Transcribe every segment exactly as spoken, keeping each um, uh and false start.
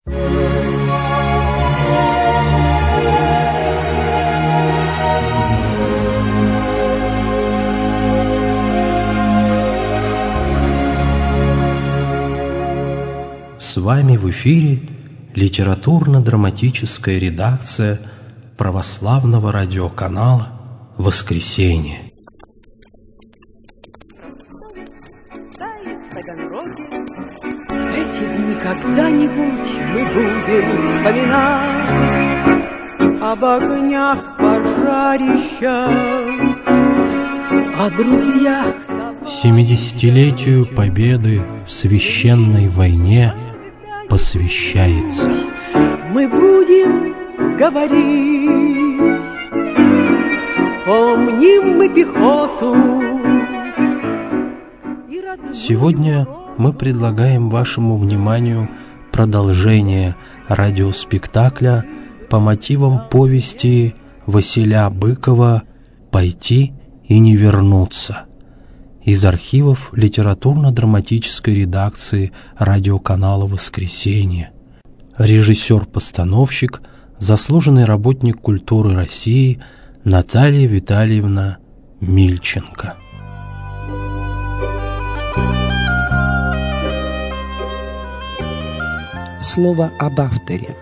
С вами в эфире литературно-драматическая редакция православного радиоканала «Воскресенье». Эти дни когда-нибудь мы будем вспоминать об огнях пожарища, о друзьях. Семидесятилетию победы в священной войне посвящается. Мы будем говорить, вспомним мы пехоту. Сегодня мы предлагаем вашему вниманию продолжение радиоспектакля по мотивам повести Василя Быкова «Пойти и не вернуться» из архивов литературно-драматической редакции радиоканала «Воскресенье». Режиссер-постановщик, заслуженный работник культуры России Наталья Витальевна Мильченко. Слово об авторе.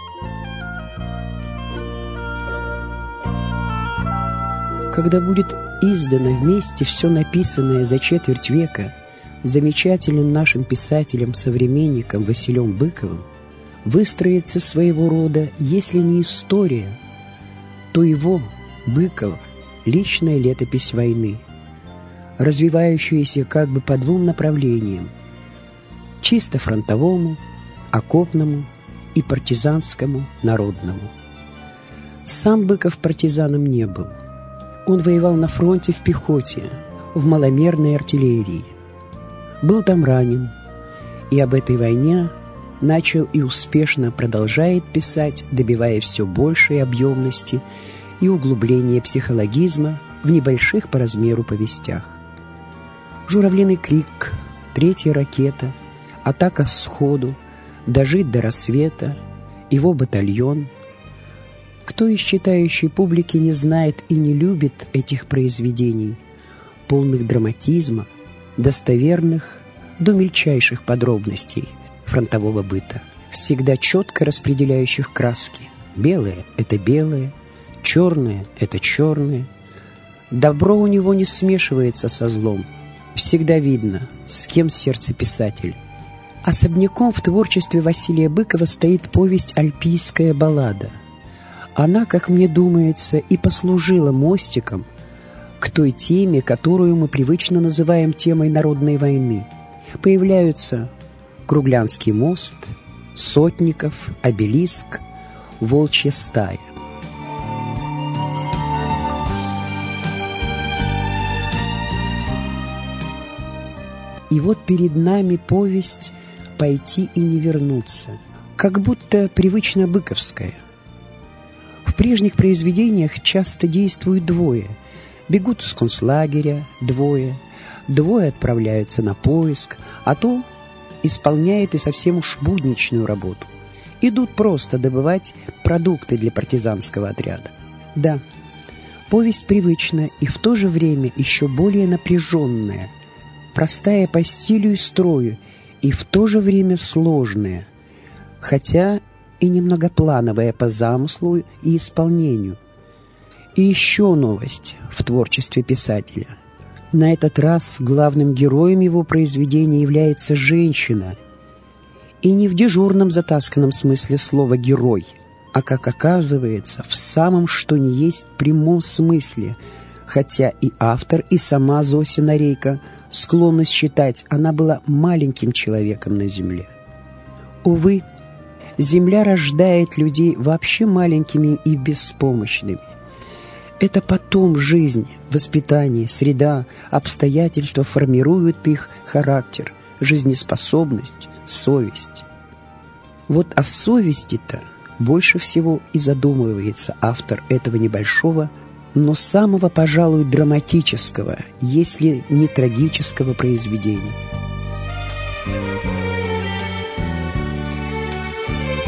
Когда будет издано вместе все написанное за четверть века замечательным нашим писателем-современником Василем Быковым, выстроится своего рода, если не история, то его, Быкова, личная летопись войны, развивающаяся как бы по двум направлениям: чисто фронтовому, окопному и партизанскому, народному. Сам Быков партизаном не был. Он воевал на фронте в пехоте, в маломерной артиллерии. Был там ранен, и об этой войне начал и успешно продолжает писать, добивая все большей объемности и углубления психологизма в небольших по размеру повестях. «Журавлиный крик», «Третья ракета», «Атака сходу», «Дожить до рассвета», «Его батальон». Кто из читающей публики не знает и не любит этих произведений, полных драматизма, достоверных до мельчайших подробностей фронтового быта, всегда четко распределяющих краски. Белое — это белое, черное — это черное. Добро у него не смешивается со злом. Всегда видно, с кем сердце писателя. Особняком в творчестве Василия Быкова стоит повесть «Альпийская баллада». Она, как мне думается, и послужила мостиком к той теме, которую мы привычно называем темой народной войны. Появляются Круглянский мост, Сотников, Обелиск, Волчья стая. И вот перед нами повесть «Пойти и не вернуться», как будто привычно быковская. В прежних произведениях часто действуют двое. Бегут из концлагеря двое, двое отправляются на поиск, а то исполняют и совсем уж будничную работу. Идут просто добывать продукты для партизанского отряда. Да, повесть привычна и в то же время еще более напряженная, простая по стилю и строю, и в то же время сложная, хотя и немногоплановая по замыслу и исполнению. И еще новость в творчестве писателя. На этот раз главным героем его произведения является женщина. И не в дежурном затасканном смысле слова «герой», а, как оказывается, в самом что ни есть прямом смысле, хотя и автор, и сама Зосина Рейка склонны считать, она была маленьким человеком на земле. Увы, земля рождает людей вообще маленькими и беспомощными. Это потом жизнь, воспитание, среда, обстоятельства формируют их характер, жизнеспособность, совесть. Вот о совести-то больше всего и задумывается автор этого небольшого, но самого, пожалуй, драматического, если не трагического произведения.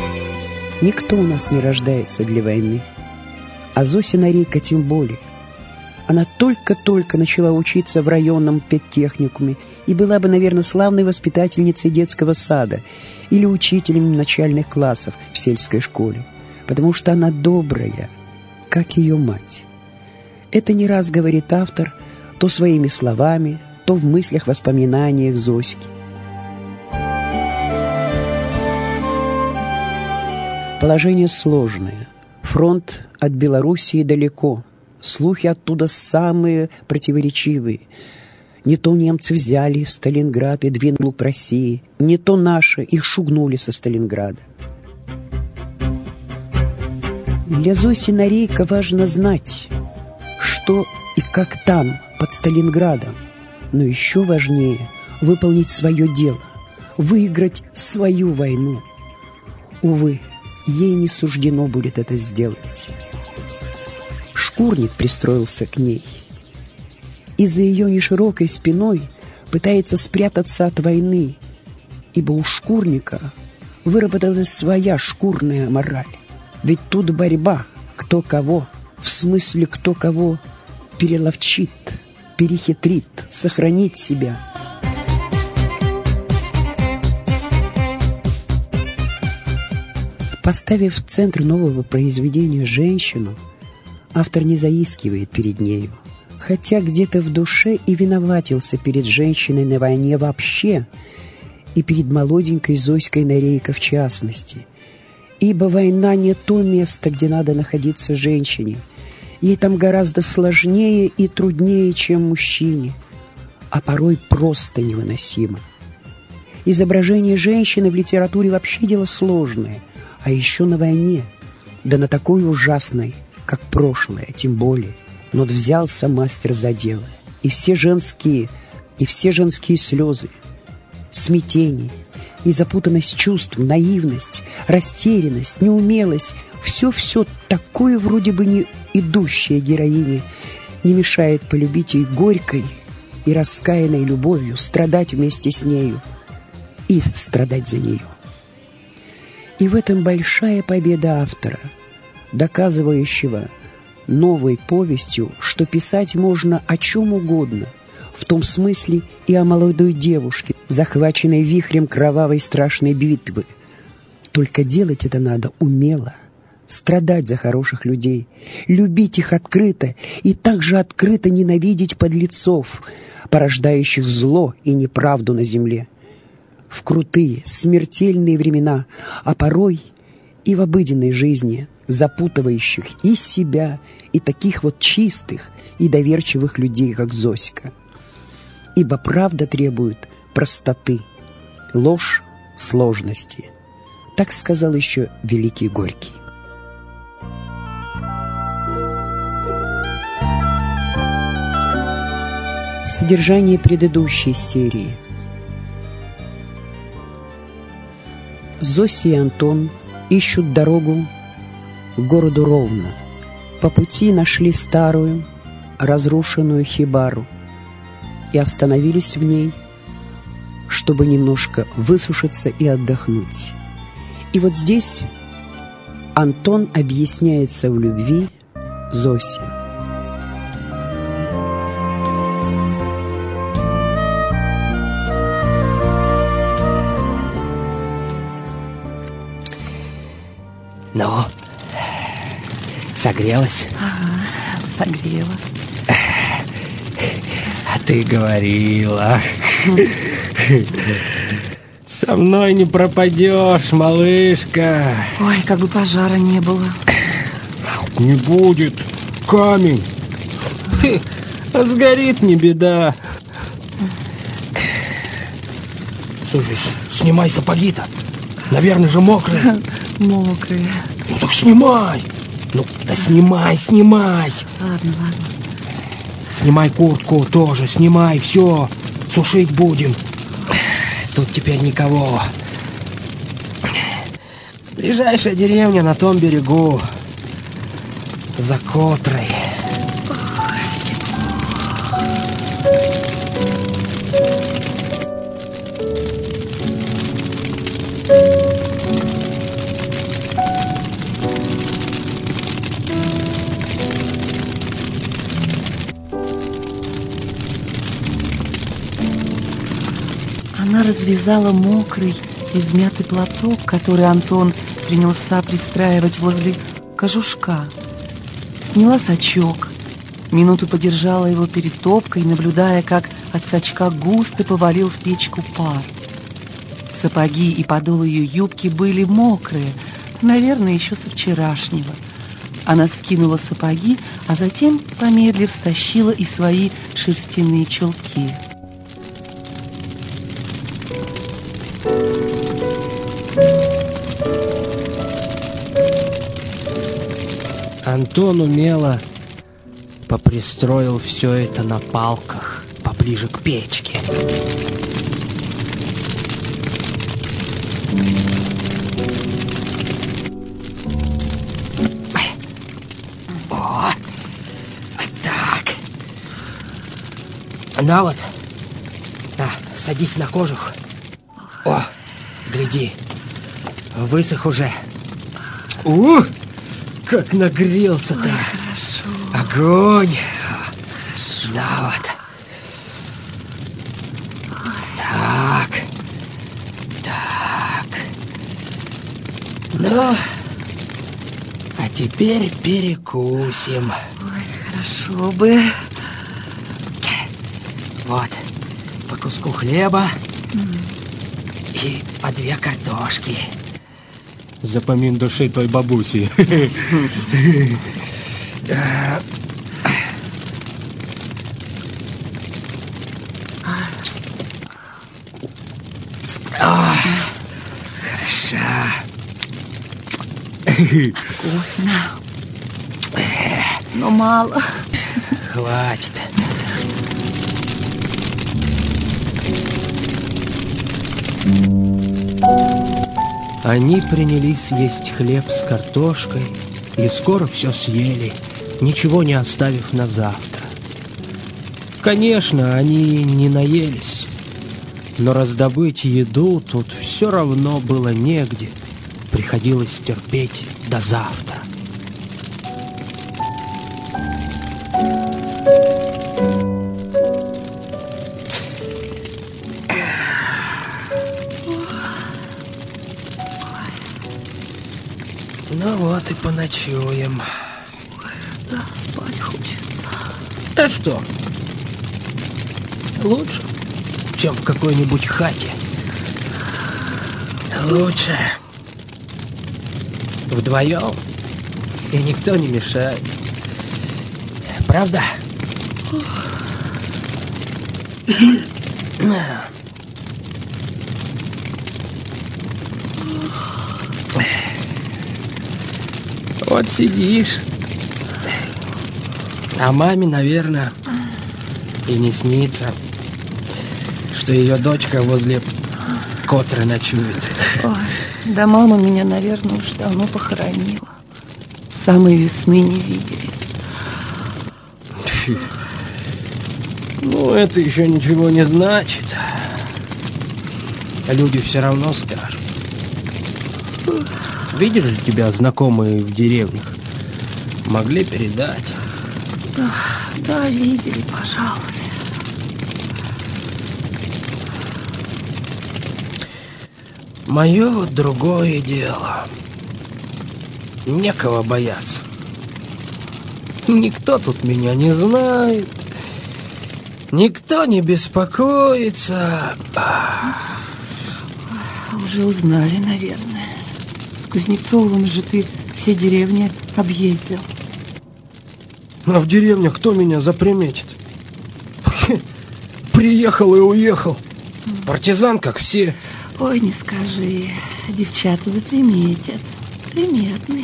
Никто у нас не рождается для войны. А Зося Нарейко тем более. Она только-только начала учиться в районном педтехникуме и была бы, наверное, славной воспитательницей детского сада или учителем начальных классов в сельской школе, потому что она добрая, как ее мать. Это не раз говорит автор, то своими словами, то в мыслях-воспоминаниях Зоськи. Положение сложное. Фронт от Белоруссии далеко. Слухи оттуда самые противоречивые. Не то немцы взяли Сталинград и двинули к России, не то наши их шугнули со Сталинграда. Для Зоси Нарейко важно знать, что и как там, под Сталинградом. Но еще важнее выполнить свое дело, выиграть свою войну. Увы, ей не суждено будет это сделать. Шкурник пристроился к ней и за ее неширокой спиной пытается спрятаться от войны, ибо у Шкурника выработалась своя шкурная мораль. Ведь тут борьба, кто кого, в смысле кто кого переловчит, перехитрит, сохранит себя. Поставив в центр нового произведения женщину, автор не заискивает перед нею, хотя где-то в душе и виноватился перед женщиной на войне вообще и перед молоденькой Зоськой Нарейко в частности. Ибо война не то место, где надо находиться женщине. Ей там гораздо сложнее и труднее, чем мужчине, а порой просто невыносимо. Изображение женщины в литературе вообще дело сложное, а еще на войне, да на такой ужасной, как прошлое, тем более. Но взялся мастер за дело. И все женские, и все женские слезы, смятение, и запутанность чувств, наивность, растерянность, неумелость, все-все такое вроде бы не идущее героине не мешает полюбить ей горькой и раскаянной любовью, страдать вместе с нею и страдать за нее. И в этом большая победа автора, доказывающего новой повестью, что писать можно о чем угодно, в том смысле и о молодой девушке, захваченной вихрем кровавой страшной битвы. Только делать это надо умело, страдать за хороших людей, любить их открыто и также открыто ненавидеть подлецов, порождающих зло и неправду на земле. В крутые, смертельные времена, а порой и в обыденной жизни, запутывающих и себя, и таких вот чистых и доверчивых людей, как Зоська. Ибо правда требует простоты, ложь — сложности. Так сказал еще великий Горький. Содержание предыдущей серии. Зося и Антон ищут дорогу к городу Ровно. По пути нашли старую, разрушенную хибару и остановились в ней, чтобы немножко высушиться и отдохнуть. И вот здесь Антон объясняется в любви Зосе. Ну, согрелась? Ага, согрелась. А ты говорила. Со мной не пропадешь, малышка. Ой, как бы пожара не было. Не будет. Камень. Сгорит, не беда. Слушай, снимай сапоги-то. Наверное же мокрые. Мокрые. Ну так снимай. Ну, да снимай, снимай. Ладно, ладно. Снимай куртку тоже, снимай, все. Сушить будем. Тут теперь никого. Ближайшая деревня на том берегу. За Котрой. развязала мокрый, измятый платок, который Антон принялся пристраивать возле кожушка. Сняла сачок, минуту подержала его перед топкой, наблюдая, как от сачка густо повалил в печку пар. Сапоги и подол ее юбки были мокрые, наверное, еще со вчерашнего. Она скинула сапоги, а затем, помедлив, стащила и свои шерстяные чулки. Антон умело попристроил все это на палках поближе к печке. О, так. На вот. На, садись на кожух. О, гляди, высох уже. Ух! Как нагрелся-то! Ой, хорошо. Огонь! Хорошо. Да вот. Ой. Так. Так. Ну, а теперь перекусим. Ой, хорошо бы. Вот, по куску хлеба mm. и по две картошки. Запомин души той бабуси. Хорошо. Вкусно. Но мало. Хватит. Они принялись есть хлеб с картошкой и скоро все съели, ничего не оставив на завтра. Конечно, они не наелись, но раздобыть еду тут все равно было негде. Приходилось терпеть до завтра. Ну вот и поночуем. Ой, да, спать хочется. А что? Лучше, чем в какой-нибудь хате. Лучше. Вдвоем. И никто не мешает. Правда? Вот сидишь. А маме, наверное, и не снится, что ее дочка возле Котры ночует. Ой, да мама меня, наверное, уж давно похоронила. С самой весны не виделись. Ну, это еще ничего не значит. Люди все равно скажут. Видели ли тебя знакомые в деревнях? Могли передать? Да, да, видели, пожалуй. Мое вот другое дело. Некого бояться. Никто тут меня не знает. Никто не беспокоится. Уже узнали, наверное. С Кузнецовым же ты все деревни объездил. А в деревнях кто меня заприметит? Приехал и уехал. Партизан, как все. Ой, не скажи. Девчата заприметят. Приметный.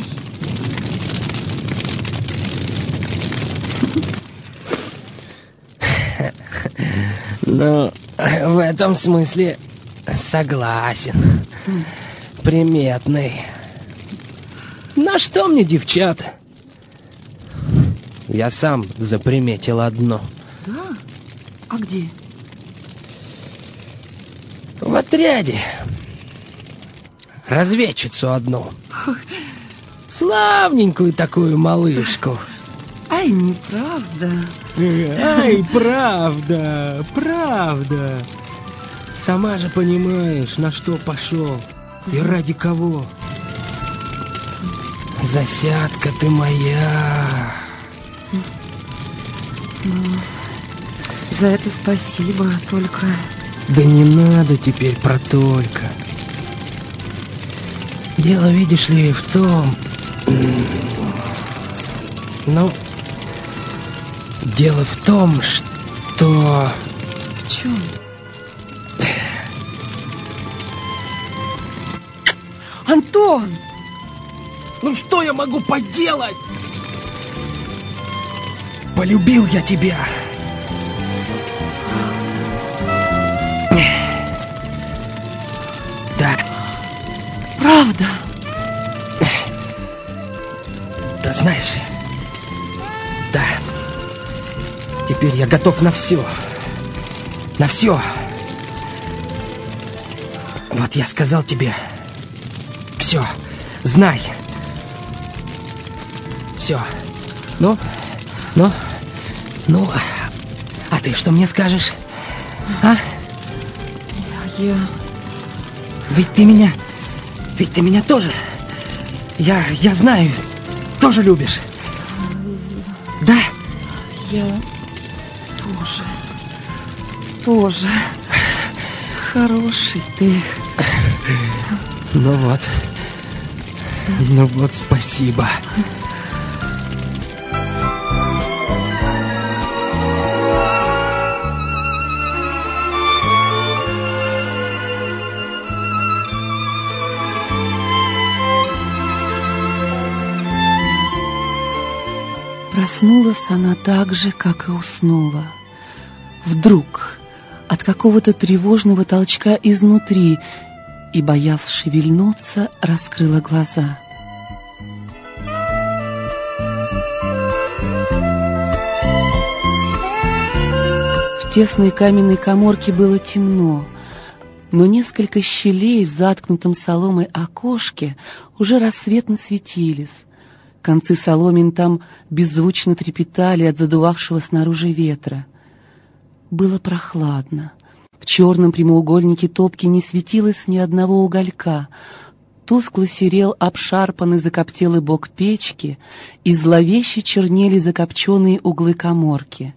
Ну, в этом смысле согласен. Приметный. На что мне девчата? Я сам заприметил одно. Да? А где? В отряде. Разведчицу одну. Славненькую такую малышку. Ай, неправда. Ай, правда, правда. Сама же понимаешь, на что пошел и ради кого. Засядка ты моя. Ну, за это спасибо, только... Да не надо теперь про только. Дело, видишь ли, в том... Ну, дело в том, что... В чем? Антон! Ну что я могу поделать? Полюбил я тебя. Да. Правда? Да знаешь, да. Теперь я готов на все. На все. Вот я сказал тебе. Все. Знай. Все. Ну, ну, ну, а ты что мне скажешь? А? Я... Ведь ты меня, ведь ты меня тоже, я, я знаю, тоже любишь. Да? Я тоже, тоже. Хороший ты. Ну вот, ну вот спасибо. Проснулась она так же, как и уснула. Вдруг, от какого-то тревожного толчка изнутри, и, боясь шевельнуться, раскрыла глаза. В тесной каменной каморке было темно, но несколько щелей в заткнутом соломой окошке уже рассветно светились. Концы соломин там беззвучно трепетали от задувавшего снаружи ветра. Было прохладно. В черном прямоугольнике топки не светилось ни одного уголька. Тускло серел обшарпанный закоптелый бок печки, и зловеще чернели закопченные углы каморки.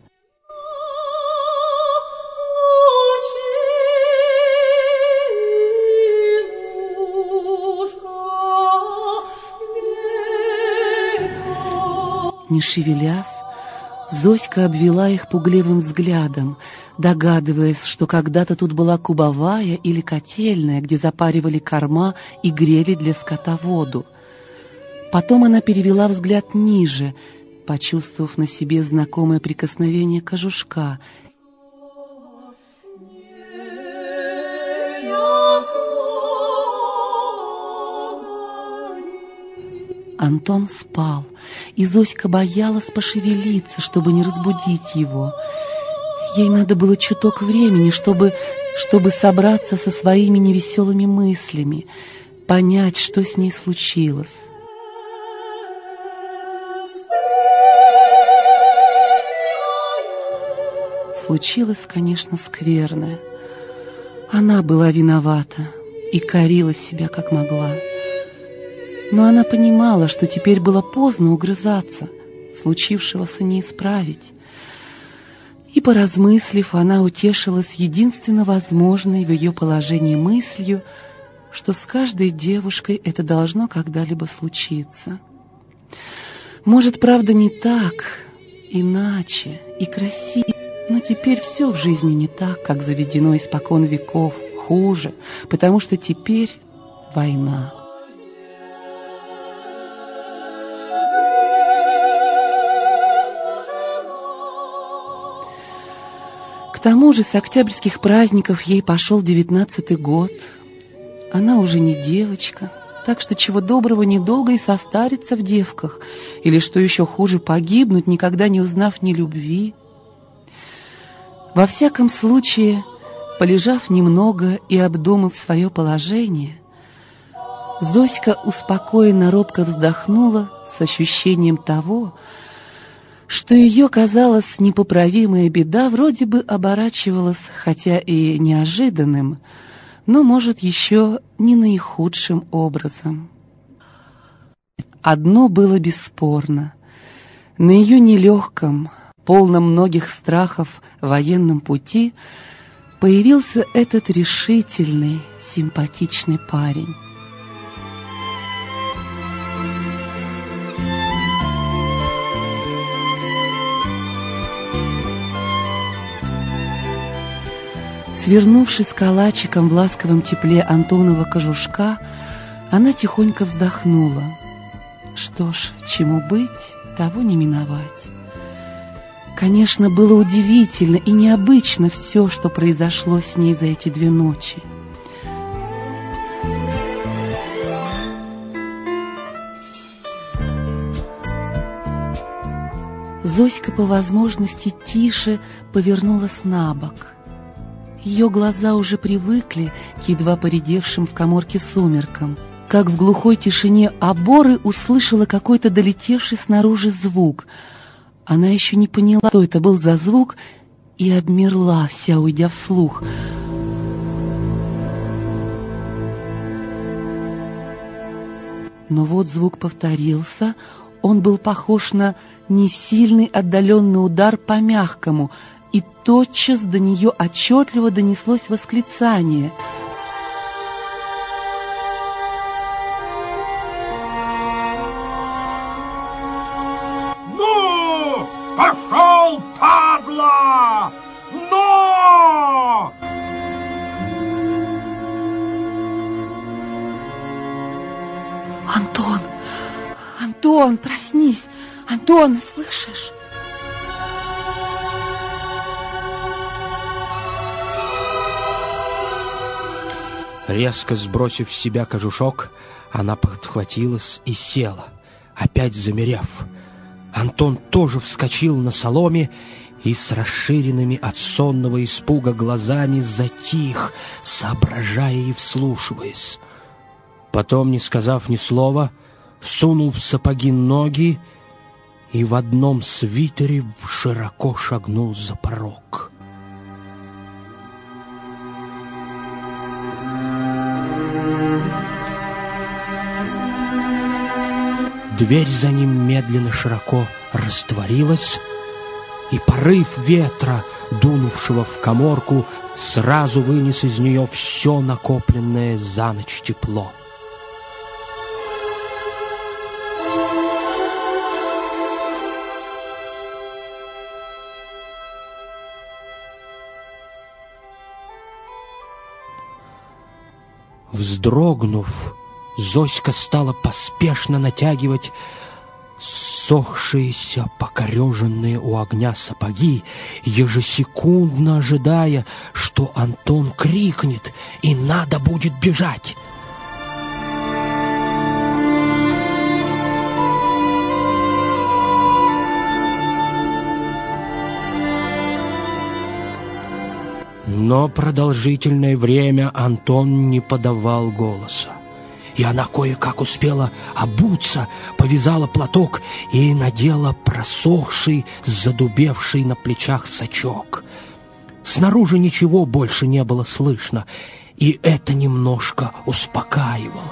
Не шевелясь, Зоська обвела их пугливым взглядом, догадываясь, что когда-то тут была кубовая или котельная, где запаривали корма и грели для скота воду. Потом она перевела взгляд ниже, почувствовав на себе знакомое прикосновение кожушка. Антон спал, и Зоська боялась пошевелиться, чтобы не разбудить его. Ей надо было чуток времени, чтобы, чтобы собраться со своими невеселыми мыслями, понять, что с ней случилось. Случилось, конечно, скверное. Она была виновата и корила себя, как могла. Но она понимала, что теперь было поздно угрызаться, случившегося не исправить. И, поразмыслив, она утешилась единственно возможной в ее положении мыслью, что с каждой девушкой это должно когда-либо случиться. Может, правда, не так, иначе и красивее, но теперь все в жизни не так, как заведено испокон веков, хуже, потому что теперь война. К тому же с октябрьских праздников ей пошел девятнадцатый год. Она уже не девочка, так что чего доброго недолго и состариться в девках, или, что еще хуже, погибнуть, никогда не узнав ни любви. Во всяком случае, полежав немного и обдумав свое положение, Зоська успокоенно робко вздохнула с ощущением того, что ее, казалось, непоправимая беда вроде бы оборачивалась, хотя и неожиданным, но, может, еще не наихудшим образом. Одно было бесспорно. На ее нелегком, полном многих страхов военном пути появился этот решительный, симпатичный парень. Свернувшись калачиком в ласковом тепле Антонова кожушка, она тихонько вздохнула. Что ж, чему быть, того не миновать. Конечно, было удивительно и необычно все, что произошло с ней за эти две ночи. Зоська по возможности тише повернулась на бок. Ее глаза уже привыкли к едва поредевшим в каморке сумеркам, как в глухой тишине оборы услышала какой-то долетевший снаружи звук. Она еще не поняла, что это был за звук, и обмерла, вся уйдя вслух. Но вот звук повторился. Он был похож на несильный отдаленный удар по мягкому, и тотчас до нее отчетливо донеслось восклицание. «Ну, пошел, падла! Ну!» «Антон! Антон, проснись! Антон, слышишь?» Резко сбросив с себя кожушок, она подхватилась и села, опять замерев. Антон тоже вскочил на соломе и с расширенными от сонного испуга глазами затих, соображая и вслушиваясь. Потом, не сказав ни слова, сунул в сапоги ноги и в одном свитере широко шагнул за порог. Дверь за ним медленно широко растворилась, и порыв ветра, дунувшего в каморку, сразу вынес из нее все накопленное за ночь тепло. Вздрогнув, Зоська стала поспешно натягивать ссохшиеся, покореженные у огня сапоги, ежесекундно ожидая, что Антон крикнет, и надо будет бежать. Но продолжительное время Антон не подавал голоса. И она кое-как успела обуться, повязала платок и надела просохший, задубевший на плечах сачок. Снаружи ничего больше не было слышно, и это немножко успокаивало.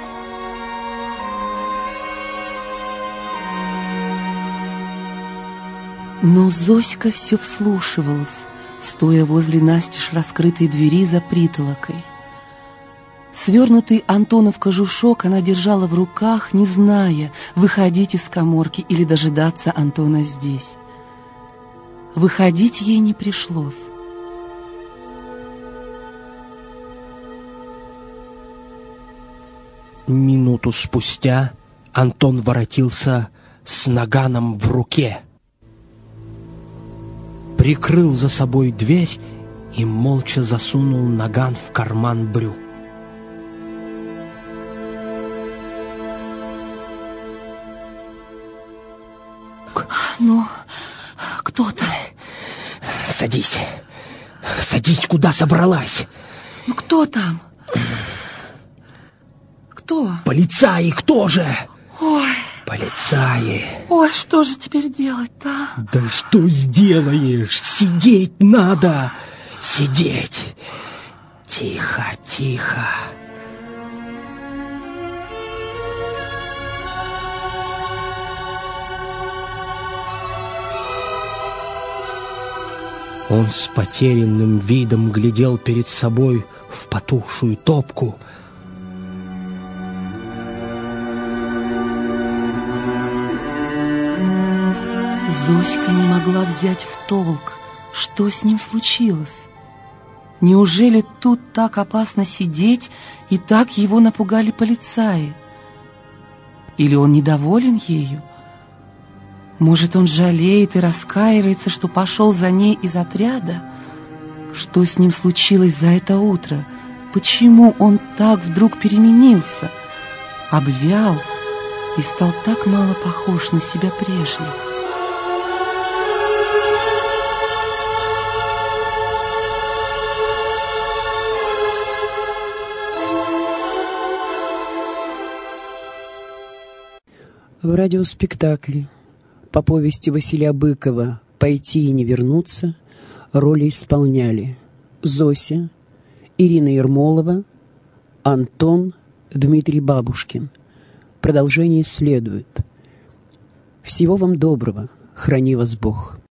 Но Зоська все вслушивалась, стоя возле настежь раскрытой двери за притолокой. Свернутый Антонов кожушок она держала в руках, не зная, выходить из каморки или дожидаться Антона здесь. Выходить ей не пришлось. Минуту спустя Антон воротился с наганом в руке, прикрыл за собой дверь и молча засунул наган в карман брюк. Ну, кто там? Садись. Садись, куда собралась? Ну, кто там? Кто? Полицаи, кто же? Ой, Полицаи. Ой, что же теперь делать-то? Да что сделаешь? Сидеть надо. Сидеть. Тихо, тихо. Он с потерянным видом глядел перед собой в потухшую топку. Зоська не могла взять в толк, что с ним случилось. Неужели тут так опасно сидеть, и так его напугали полицаи? Или он недоволен ею? Может, он жалеет и раскаивается, что пошел за ней из отряда? Что с ним случилось за это утро? Почему он так вдруг переменился, обвял и стал так мало похож на себя прежнего? В радиоспектакле по повести Василия Быкова «Пойти и не вернуться» роли исполняли Зося, Ирина Ермолова, Антон, Дмитрий Бабушкин. Продолжение следует. Всего вам доброго, храни вас Бог.